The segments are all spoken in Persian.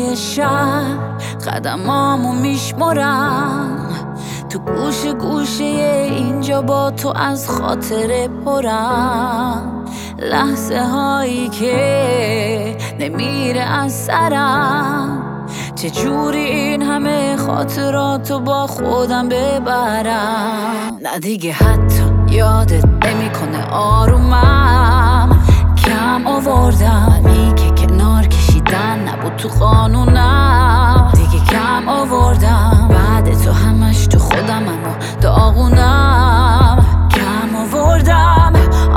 کوچه شهر قدمامو میشمرم، تو گوشه گوشه اینجا با تو از خاطر پرم، لحظه هایی که نمیره از سرم، چجوری این همه خاطراتو با خودم ببرم. نه دیگه حتی یادت نمیکنه آرومم، کم آوردم می که کنار کشیدن نبود تو قانونم، دیگه کم آوردم بعد تو همش تو خودم اما داغونم، کم آوردم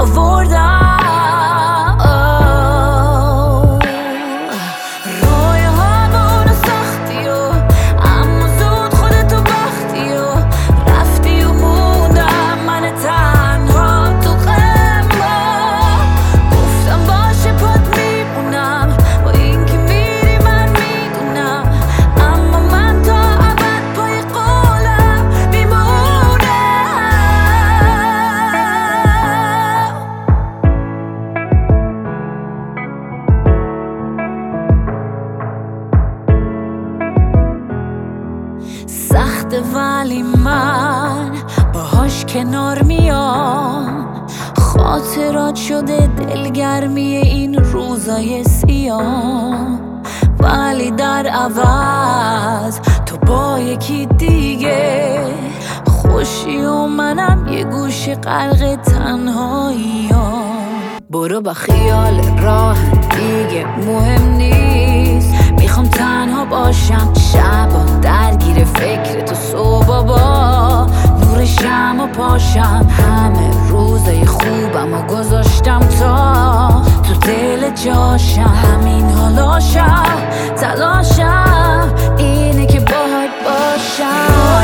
سخته ولی من باهاش کنار میام، خاطرات شده دلگرمی این روزای سیاه، ولی در عوض تو با یکی دیگه خوشی و منم یه گوشه غرق تنهایی‌ام. برو با خیال راحت دیگه مهم نیست، میخوام تنها باشم شبا درگیر فکر تو، صبح با نور شمع پاشم، همه روزای خوبم و گذاشتم تا تو دل جاشم، همین حالاشم تلاشم اینه که باهات باشم.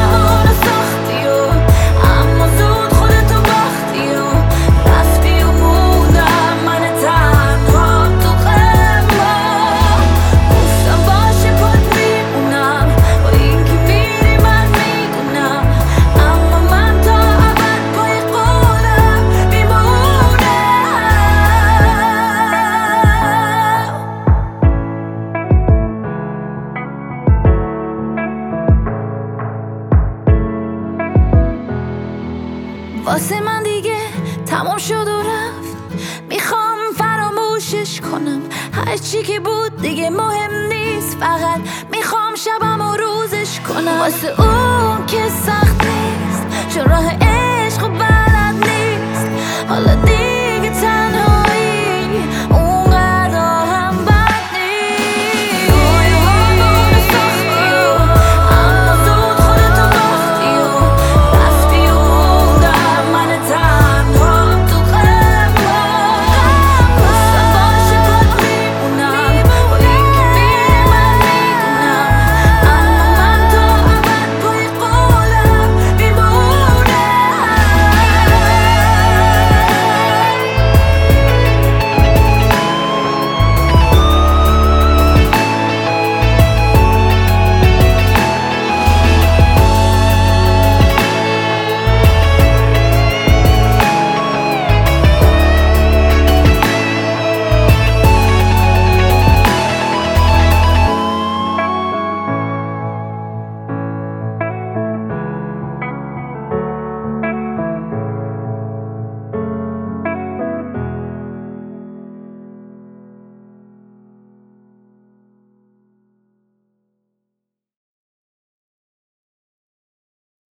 واسه من دیگه تمام شد و رفت، میخوام فراموشش کنم، هرچی که بود دیگه مهم نیست، فقط میخوام شبم و روزش کنم. واسه اون که سخت نیست چون راه